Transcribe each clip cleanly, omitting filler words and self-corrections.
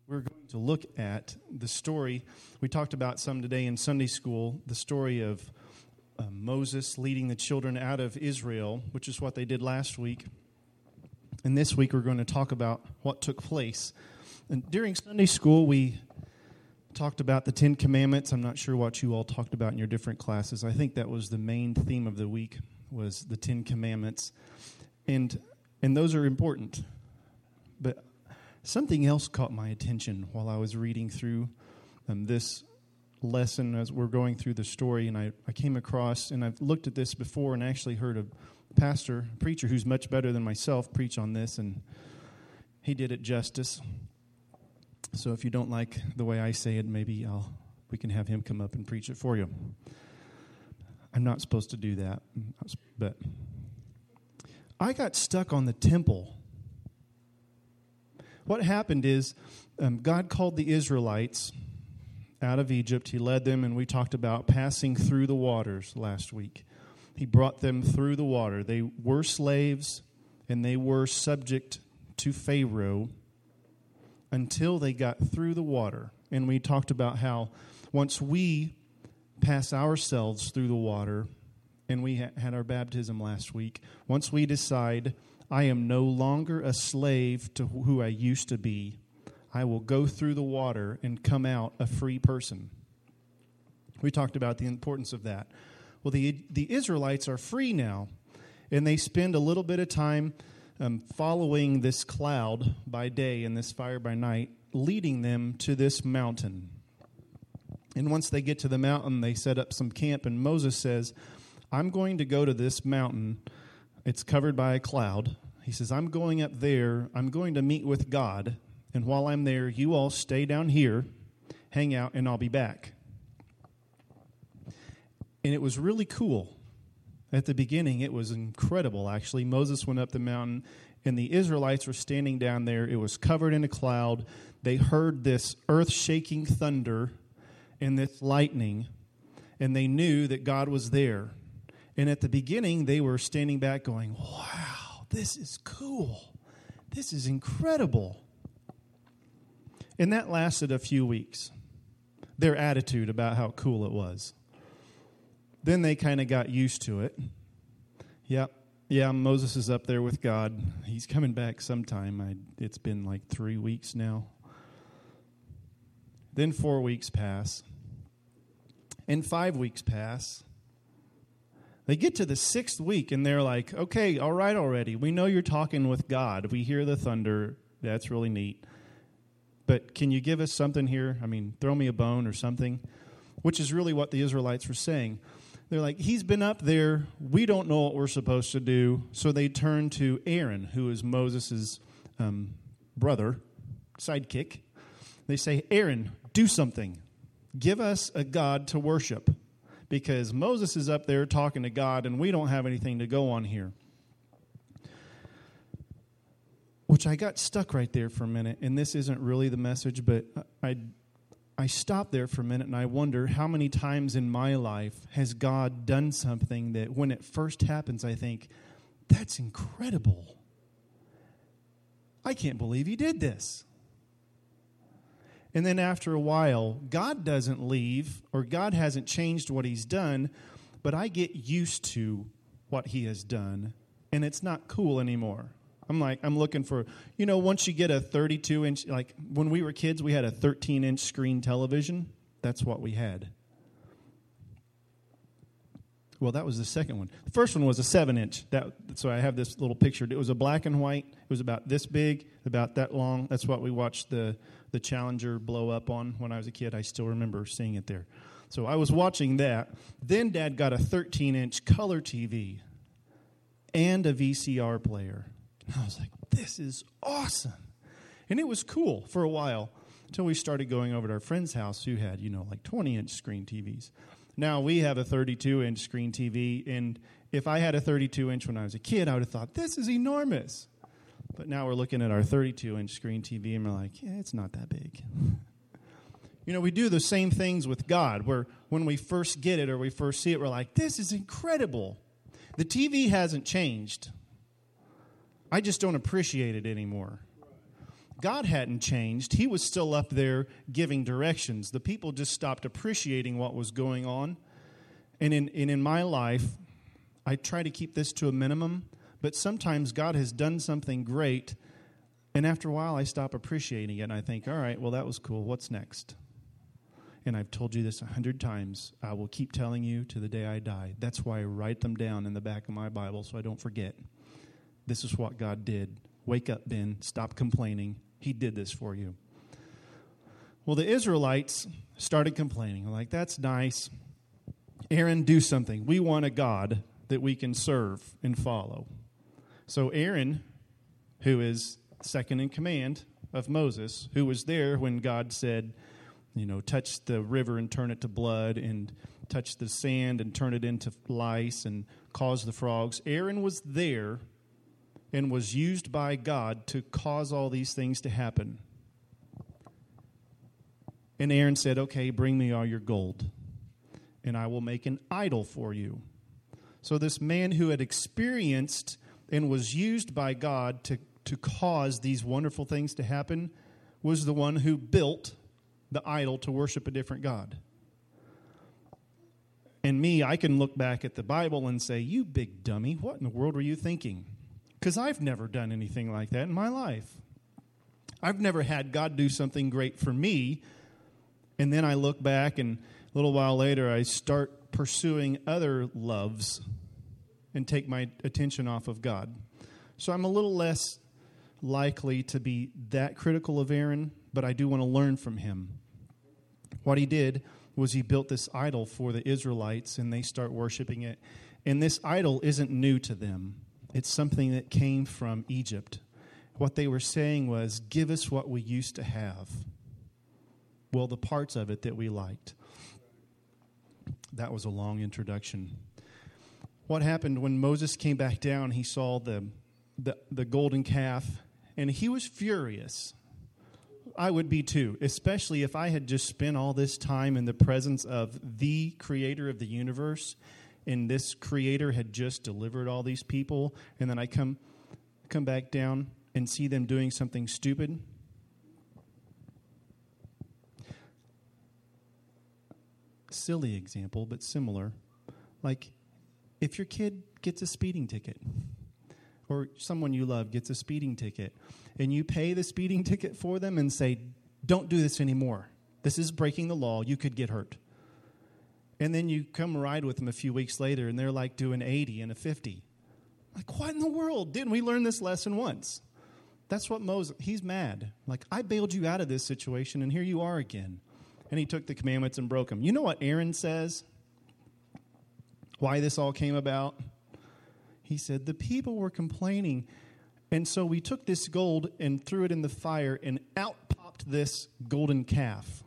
We're going to look at the story. We talked about some today in Sunday school, the story of Moses leading the children out of Israel, which is what they did last week. And this week we're going to talk about what took place. And during Sunday school, we talked about the Ten Commandments. I'm not sure what you all talked about in your different classes. I think that was the main theme of the week, was the Ten Commandments. And those are important. But something else caught my attention while I was reading through this lesson as we're going through the story, and I came across, and I've looked at this before and actually heard a preacher who's much better than myself preach on this, and he did it justice. So if you don't like the way I say it, maybe we can have him come up and preach it for you. I'm not supposed to do that, but I got stuck on the temple. What happened is God called the Israelites out of Egypt. He led them, and we talked about passing through the waters last week. He brought them through the water. They were slaves, and they were subject to Pharaoh until they got through the water. And we talked about how once we pass ourselves through the water, and we had our baptism last week, once we decide, I am no longer a slave to who I used to be, I will go through the water and come out a free person. We talked about the importance of that. Well, the Israelites are free now, and they spend a little bit of time following this cloud by day and this fire by night, leading them to this mountain. And once they get to the mountain, they set up some camp, and Moses says, I'm going to go to this mountain. It's covered by a cloud. He says, I'm going up there. I'm going to meet with God. And while I'm there, you all stay down here, hang out, and I'll be back. And it was really cool. At the beginning, it was incredible, actually. Moses went up the mountain, and the Israelites were standing down there. It was covered in a cloud. They heard this earth-shaking thunder and this lightning, and they knew that God was there. And at the beginning, they were standing back going, wow, this is cool. This is incredible. And that lasted a few weeks, their attitude about how cool it was. Then they kind of got used to it. Yeah, Moses is up there with God. He's coming back sometime. It's been like 3 weeks now. Then 4 weeks pass. And 5 weeks pass. They get to the 6th week, and they're like, okay, all right already. We know you're talking with God. We hear the thunder. That's really neat. But can you give us something here? I mean, throw me a bone or something, which is really what the Israelites were saying. They're like, he's been up there. We don't know what we're supposed to do. So they turn to Aaron, who is Moses' brother, sidekick. They say, Aaron, do something. Give us a God to worship. Because Moses is up there talking to God, and we don't have anything to go on here. Which I got stuck right there for a minute, and this isn't really the message, but I stopped there for a minute, and I wonder how many times in my life has God done something that when it first happens, I think, that's incredible. I can't believe he did this. And then after a while, God doesn't leave, or God hasn't changed what he's done, but I get used to what he has done, and it's not cool anymore. I'm looking for, once you get a 32-inch, like when we were kids, we had a 13-inch screen television. That's what we had. Well, that was the second one. The first one was a 7-inch. So I have this little picture. It was a black and white. It was about this big, about that long. That's what we watched the Challenger blow up on when I was a kid. I still remember seeing it there. So I was watching that. Then Dad got a 13-inch color TV and a VCR player. I was like, this is awesome. And it was cool for a while until we started going over to our friend's house who had, like 20-inch screen TVs. Now we have a 32-inch screen TV, and if I had a 32-inch when I was a kid, I would have thought, this is enormous. But now we're looking at our 32-inch screen TV, and we're like, yeah, it's not that big. We do the same things with God, where when we first get it or we first see it, we're like, this is incredible. The TV hasn't changed. I just don't appreciate it anymore. God hadn't changed. He was still up there giving directions. The people just stopped appreciating what was going on. And in my life, I try to keep this to a minimum, but sometimes God has done something great, and after a while I stop appreciating it, and I think, all right, well, that was cool. What's next? And I've told you this 100 times. I will keep telling you to the day I die. That's why I write them down in the back of my Bible so I don't forget. This is what God did. Wake up, Ben. Stop complaining. He did this for you. Well, the Israelites started complaining. Like, that's nice. Aaron, do something. We want a God that we can serve and follow. So Aaron, who is second in command of Moses, who was there when God said, touch the river and turn it to blood, and touch the sand and turn it into lice and cause the frogs. Aaron was there and was used by God to cause all these things to happen. And Aaron said, okay, bring me all your gold, and I will make an idol for you. So this man who had experienced and was used by God to cause these wonderful things to happen was the one who built the idol to worship a different God. And me, I can look back at the Bible and say, you big dummy, what in the world were you thinking? Because I've never done anything like that in my life. I've never had God do something great for me, and then I look back, and a little while later I start pursuing other loves and take my attention off of God. So I'm a little less likely to be that critical of Aaron, but I do want to learn from him. What he did was he built this idol for the Israelites, and they start worshiping it. And this idol isn't new to them. It's something that came from Egypt. What they were saying was, give us what we used to have. Well, the parts of it that we liked. That was a long introduction. What happened when Moses came back down, he saw the golden calf, and he was furious. I would be too, especially if I had just spent all this time in the presence of the creator of the universe, and this creator had just delivered all these people, and then I come back down and see them doing something stupid. Silly example, but similar. Like, if your kid gets a speeding ticket, or someone you love gets a speeding ticket, and you pay the speeding ticket for them and say, don't do this anymore. This is breaking the law. You could get hurt. And then you come ride with them a few weeks later, and they're like doing 80 and a 50. Like, what in the world? Didn't we learn this lesson once? That's what Moses, he's mad. Like, I bailed you out of this situation, and here you are again. And he took the commandments and broke them. You know what Aaron says? Why this all came about? He said, the people were complaining, and so we took this gold and threw it in the fire, and out popped this golden calf.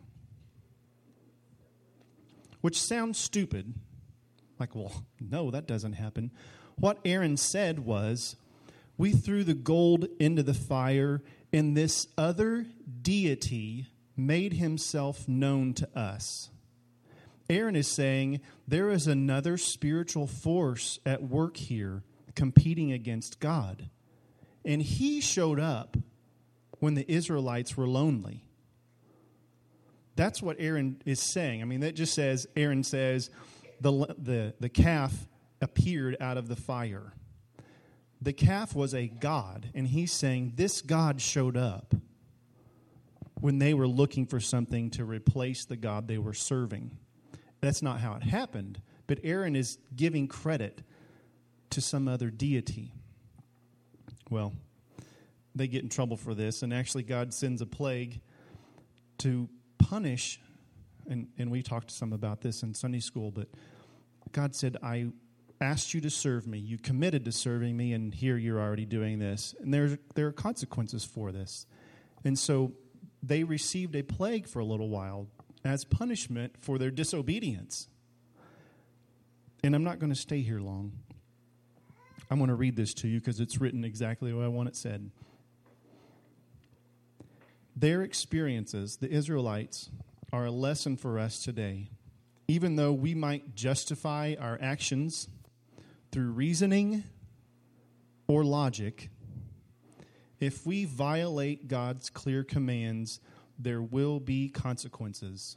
Which sounds stupid. Like, well, no, that doesn't happen. What Aaron said was, we threw the gold into the fire, and this other deity made himself known to us. Aaron is saying there is another spiritual force at work here competing against God. And he showed up when the Israelites were lonely. That's what Aaron is saying. I mean, that just says, Aaron says, the calf appeared out of the fire. The calf was a god, and he's saying this God showed up when they were looking for something to replace the God they were serving. That's not how it happened, but Aaron is giving credit to some other deity. Well, they get in trouble for this, and actually God sends a plague to punish, and we talked to some about this in Sunday school, but God said, I asked you to serve me. You committed to serving me, and here you're already doing this. And there are consequences for this. And so they received a plague for a little while as punishment for their disobedience. And I'm not going to stay here long. I'm going to read this to you because it's written exactly the way I want it said. Their experiences, the Israelites, are a lesson for us today. Even though we might justify our actions through reasoning or logic, if we violate God's clear commands, there will be consequences.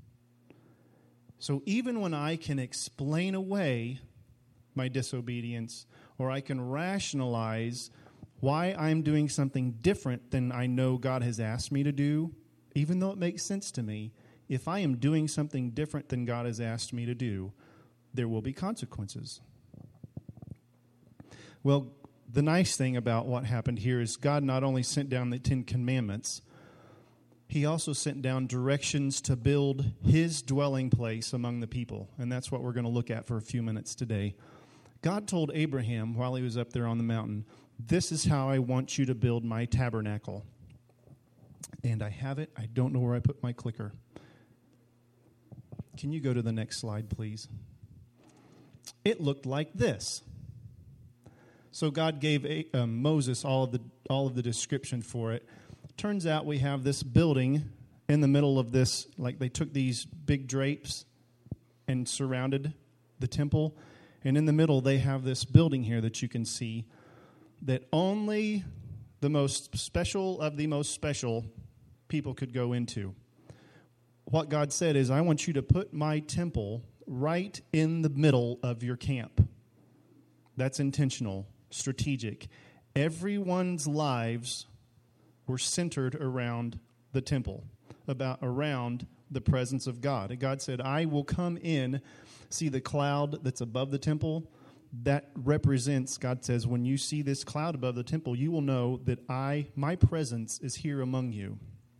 So even when I can explain away my disobedience, or I can rationalize why I'm doing something different than I know God has asked me to do, even though it makes sense to me, if I am doing something different than God has asked me to do, there will be consequences. Well, the nice thing about what happened here is God not only sent down the 10 Commandments, He also sent down directions to build His dwelling place among the people. And that's what we're going to look at for a few minutes today. God told Abraham while he was up there on the mountain, "This is how I want you to build my tabernacle." And I have it. I don't know where I put my clicker. Can you go to the next slide, please? It looked like this. So God gave Moses all of the description for it. Turns out we have this building in the middle of this, like they took these big drapes and surrounded the temple. And in the middle, they have this building here that you can see that only the most special of the most special people could go into. What God said is, I want you to put my temple right in the middle of your camp. That's intentional, strategic. Everyone's lives were centered around the temple, around the presence of God. And God said, I will come in. See the cloud that's above the temple? That represents, God says, when you see this cloud above the temple, you will know that my presence is here among you.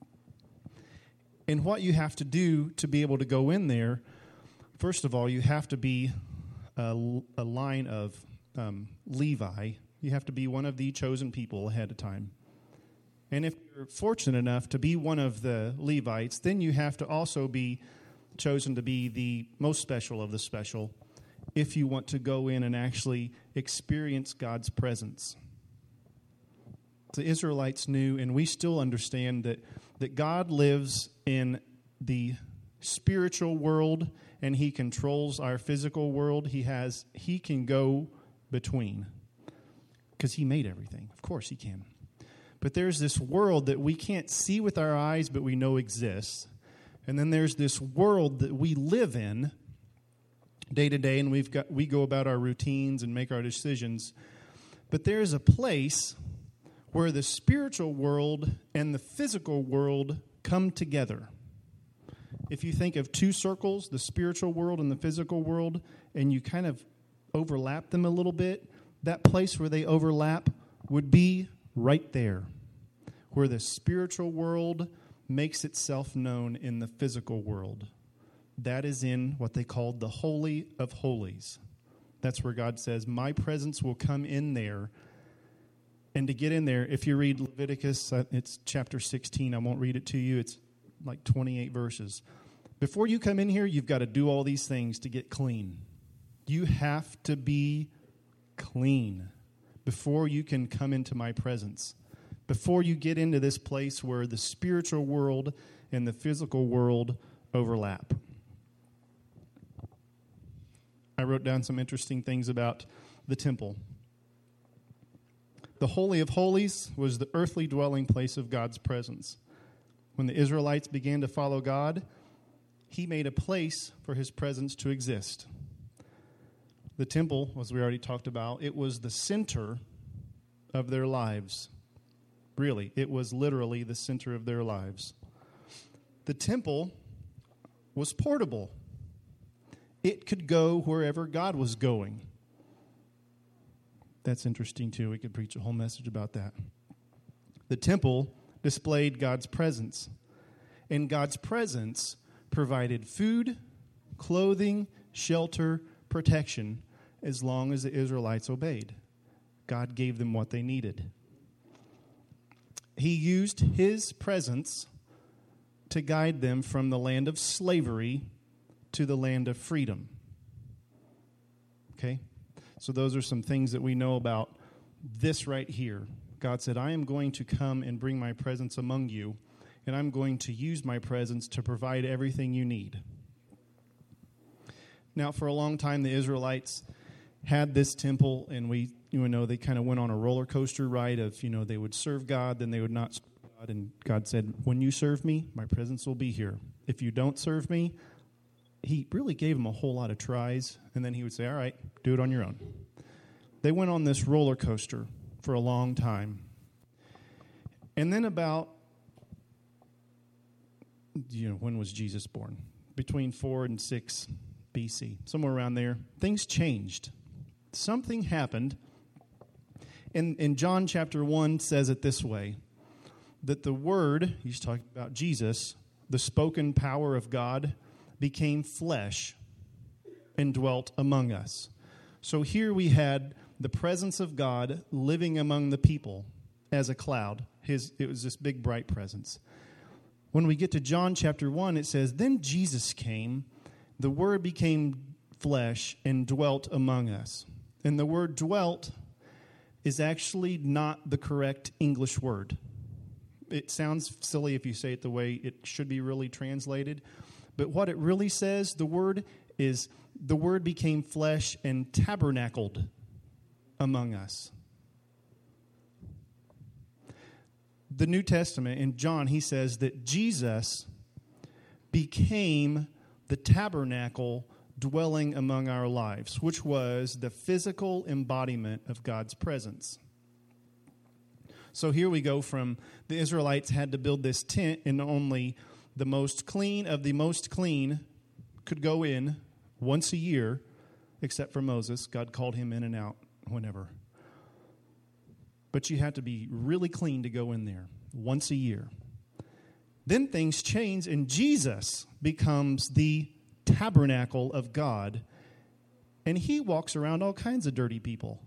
And what you have to do to be able to go in there, first of all, you have to be a line of Levi. You have to be one of the chosen people ahead of time. And if you're fortunate enough to be one of the Levites, then you have to also be chosen to be the most special of the special if you want to go in and actually experience God's presence. The Israelites knew, and we still understand, that God lives in the spiritual world and He controls our physical world. He can go between because He made everything. Of course He can. But there's this world that we can't see with our eyes, but we know exists. And then there's this world that we live in day to day, and we go about our routines and make our decisions. But there's a place where the spiritual world and the physical world come together. If you think of two circles, the spiritual world and the physical world, and you kind of overlap them a little bit, that place where they overlap would be right there, where the spiritual world makes itself known in the physical world. That is in what they called the Holy of Holies. That's where God says, my presence will come in there. And to get in there, if you read Leviticus, it's chapter 16. I won't read it to you. It's like 28 verses. Before you come in here, you've got to do all these things to get clean. You have to be clean before you can come into my presence. Before you get into this place where the spiritual world and the physical world overlap. I wrote down some interesting things about the temple. The Holy of Holies was the earthly dwelling place of God's presence. When the Israelites began to follow God, He made a place for His presence to exist. The temple, as we already talked about, it was the center of their lives. Really, it was literally the center of their lives. The temple was portable. It could go wherever God was going. That's interesting, too. We could preach a whole message about that. The temple displayed God's presence. And God's presence provided food, clothing, shelter, protection, as long as the Israelites obeyed. God gave them what they needed. He used His presence to guide them from the land of slavery to the land of freedom. Okay? So those are some things that we know about this right here. God said, I am going to come and bring my presence among you, and I'm going to use my presence to provide everything you need. Now, for a long time, the Israelites had this temple, and we they kind of went on a roller coaster ride of, they would serve God, then they would not serve God. And God said, when you serve me, my presence will be here. If you don't serve me, he really gave them a whole lot of tries. And then he would say, all right, do it on your own. They went on this roller coaster for a long time. And then about, when was Jesus born? Between 4 and 6 BC, somewhere around there, things changed. Something happened. In John chapter 1 says it this way, that the Word, he's talking about Jesus, the spoken power of God, became flesh and dwelt among us. So here we had the presence of God living among the people as a cloud. It was this big, bright presence. When we get to John chapter 1, it says, then Jesus came, the Word became flesh and dwelt among us. And the word dwelt is actually not the correct English word. It sounds silly if you say it the way it should be really translated. But what it really says, the word became flesh and tabernacled among us. The New Testament, in John, he says that Jesus became the tabernacle dwelling among our lives, which was the physical embodiment of God's presence. So here we go from the Israelites had to build this tent, and only the most clean of the most clean could go in once a year, except for Moses. God called him in and out whenever. But you had to be really clean to go in there once a year. Then things change, and Jesus becomes the tabernacle of God, and he walks around all kinds of dirty people,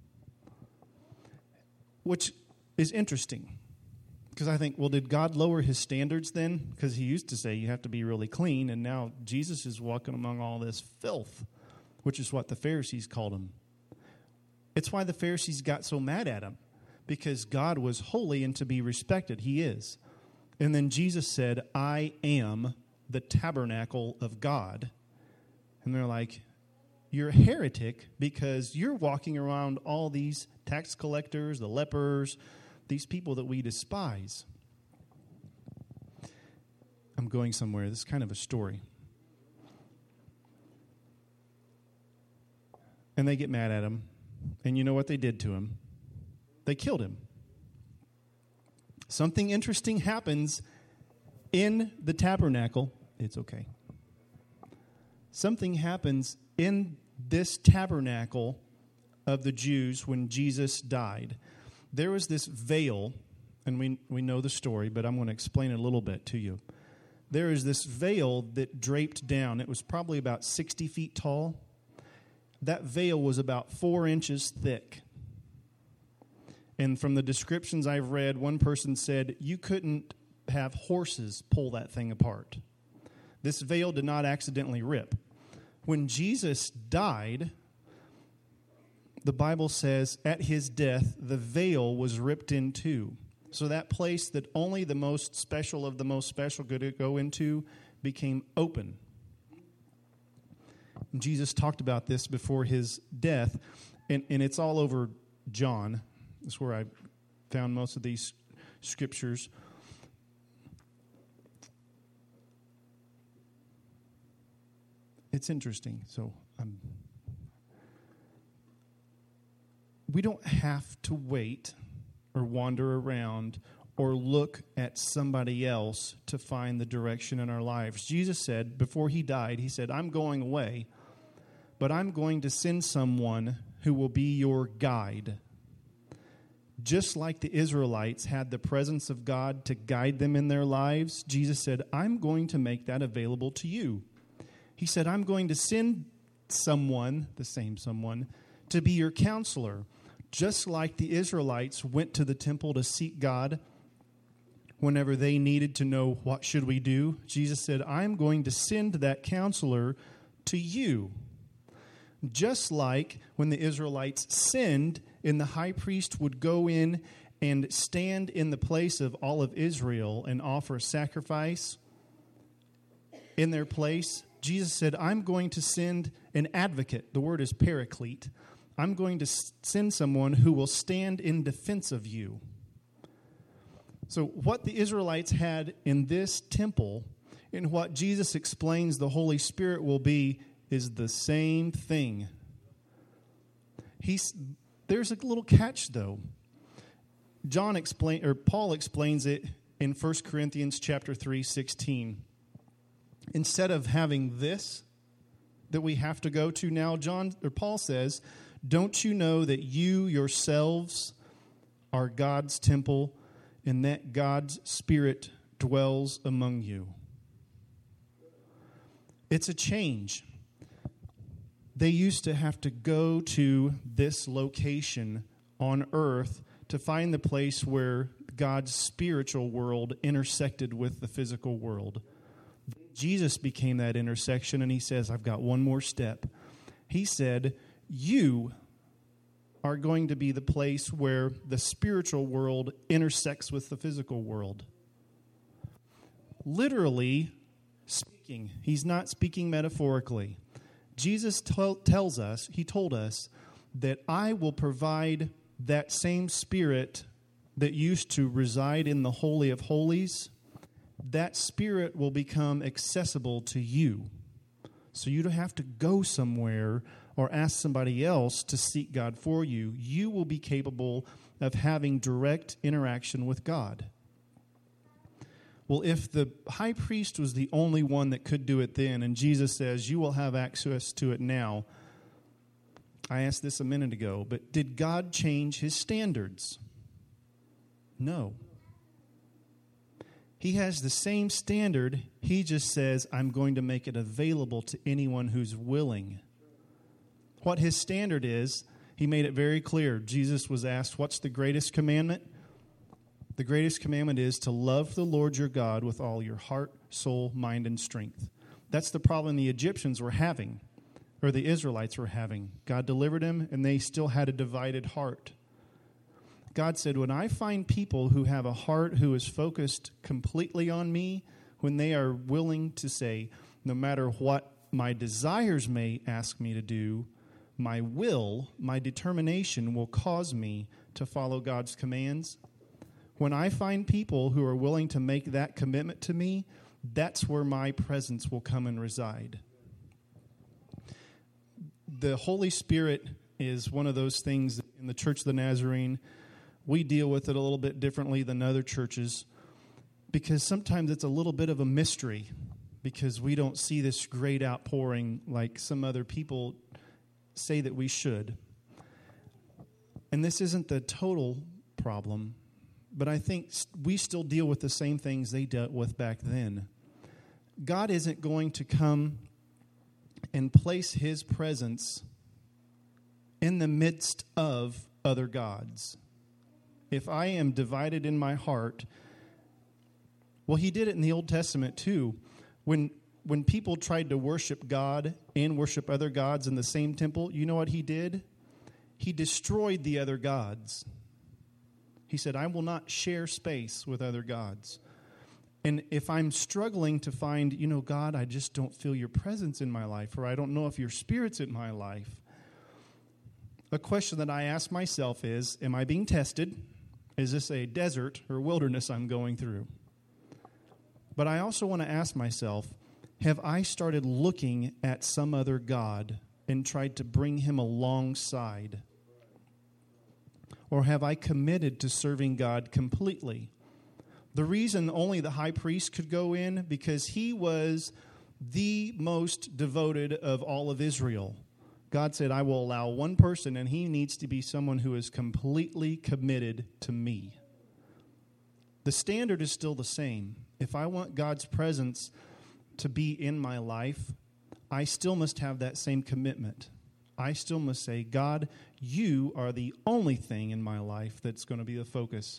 which is interesting, because I think, well, did God lower his standards then? Because he used to say you have to be really clean, and now Jesus is walking among all this filth, which is what the Pharisees called him. It's why the Pharisees got so mad at him, because God was holy and to be respected. He is. And then Jesus said, I am the tabernacle of God. And they're like, you're a heretic because you're walking around all these tax collectors, the lepers, these people that we despise. I'm going somewhere. This is kind of a story. And they get mad at him. And you know what they did to him? They killed him. Something interesting happens in the tabernacle. It's okay. Something happens in this tabernacle of the Jews when Jesus died. There was this veil, and we know the story, but I'm going to explain it a little bit to you. There is this veil that draped down. It was probably about 60 feet tall. That veil was about 4 inches thick. And from the descriptions I've read, one person said you couldn't have horses pull that thing apart. This veil did not accidentally rip. When Jesus died, the Bible says at his death, the veil was ripped in two. So that place that only the most special of the most special could go into became open. And Jesus talked about this before his death, and it's all over John. That's where I found most of these scriptures. It's interesting. So we don't have to wait or wander around or look at somebody else to find the direction in our lives. Jesus said, before he died, he said, I'm going away, but I'm going to send someone who will be your guide. Just like the Israelites had the presence of God to guide them in their lives, Jesus said, I'm going to make that available to you. He said, I'm going to send someone, the same someone, to be your counselor. Just like the Israelites went to the temple to seek God whenever they needed to know what should we do, Jesus said, I'm going to send that counselor to you. Just like when the Israelites sinned and the high priest would go in and stand in the place of all of Israel and offer a sacrifice in their place, Jesus said, I'm going to send an advocate. The word is paraclete. I'm going to send someone who will stand in defense of you. So what the Israelites had in this temple and what Jesus explains the Holy Spirit will be is the same thing. There's a little catch, though. Paul explains it in 1 Corinthians chapter 3:16. Instead of having this that we have to go to now, Paul says, "Don't you know that you yourselves are God's temple, and that God's Spirit dwells among you?" It's a change. They used to have to go to this location on earth to find the place where God's spiritual world intersected with the physical world. Jesus became that intersection, and he says, I've got one more step. He said, you are going to be the place where the spiritual world intersects with the physical world. Literally speaking, he's not speaking metaphorically. Jesus told us that I will provide that same Spirit that used to reside in the Holy of Holies. That Spirit will become accessible to you. So you don't have to go somewhere or ask somebody else to seek God for you. You will be capable of having direct interaction with God. Well, if the high priest was the only one that could do it then, and Jesus says, you will have access to it now, I asked this a minute ago, but did God change his standards? No. He has the same standard. He just says, I'm going to make it available to anyone who's willing. What his standard is, he made it very clear. Jesus was asked, what's the greatest commandment? The greatest commandment is to love the Lord your God with all your heart, soul, mind, and strength. That's the problem the Egyptians were having, or the Israelites were having. God delivered them, and they still had a divided heart. God said, when I find people who have a heart who is focused completely on me, when they are willing to say, no matter what my desires may ask me to do, my will, my determination will cause me to follow God's commands. When I find people who are willing to make that commitment to me, that's where my presence will come and reside. The Holy Spirit is one of those things that in the Church of the Nazarene, we deal with it a little bit differently than other churches because sometimes it's a little bit of a mystery because we don't see this great outpouring like some other people say that we should. And this isn't the total problem, but I think we still deal with the same things they dealt with back then. God isn't going to come and place his presence in the midst of other gods. If I am divided in my heart, well, he did it in the Old Testament too. When people tried to worship God and worship other gods in the same temple, you know what he did? He destroyed the other gods. He said, I will not share space with other gods. And if I'm struggling to find, God, I just don't feel your presence in my life, or I don't know if your Spirit's in my life, a question that I ask myself is, am I being tested? Is this a desert or wilderness I'm going through? But I also want to ask myself, have I started looking at some other God and tried to bring him alongside? Or have I committed to serving God completely? The reason only the high priest could go in, because he was the most devoted of all of Israel. God said, I will allow one person, and he needs to be someone who is completely committed to me. The standard is still the same. If I want God's presence to be in my life, I still must have that same commitment. I still must say, God, you are the only thing in my life that's going to be the focus.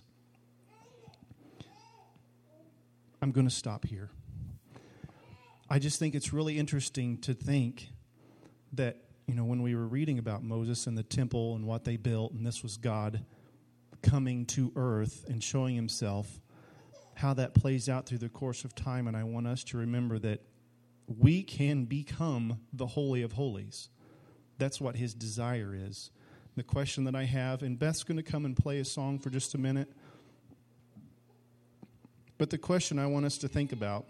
I'm going to stop here. I just think it's really interesting to think that, when we were reading about Moses and the temple and what they built, and this was God coming to earth and showing himself, how that plays out through the course of time. And I want us to remember that we can become the Holy of Holies. That's what his desire is. The question that I have, and Beth's going to come and play a song for just a minute. But the question I want us to think about,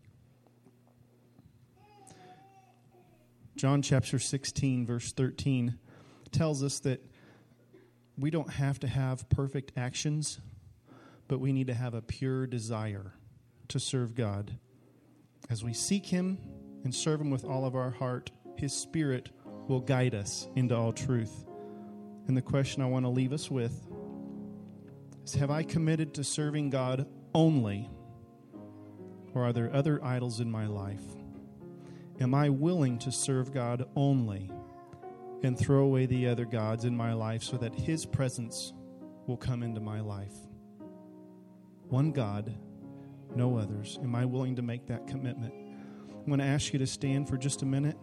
John chapter 16, verse 13, tells us that we don't have to have perfect actions, but we need to have a pure desire to serve God. As we seek Him and serve Him with all of our heart, His Spirit will guide us into all truth. And the question I want to leave us with is, have I committed to serving God only, or are there other idols in my life? Am I willing to serve God only and throw away the other gods in my life so that His presence will come into my life? One God, no others. Am I willing to make that commitment? I'm going to ask you to stand for just a minute.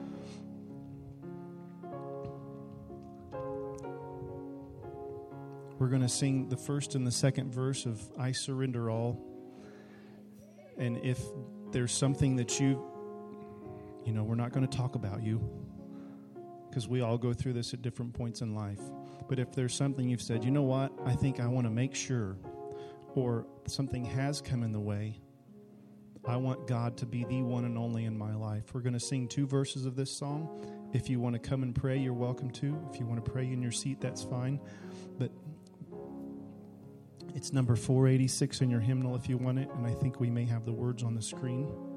We're going to sing the first and the second verse of I Surrender All. And if there's something that we're not going to talk about you, because we all go through this at different points in life. But if there's something you've said, you know what, I think I want to make sure, or something has come in the way, I want God to be the one and only in my life. We're going to sing 2 verses of this song. If you want to come and pray, you're welcome to. If you want to pray in your seat, that's fine. But it's number 486 in your hymnal if you want it, and I think we may have the words on the screen.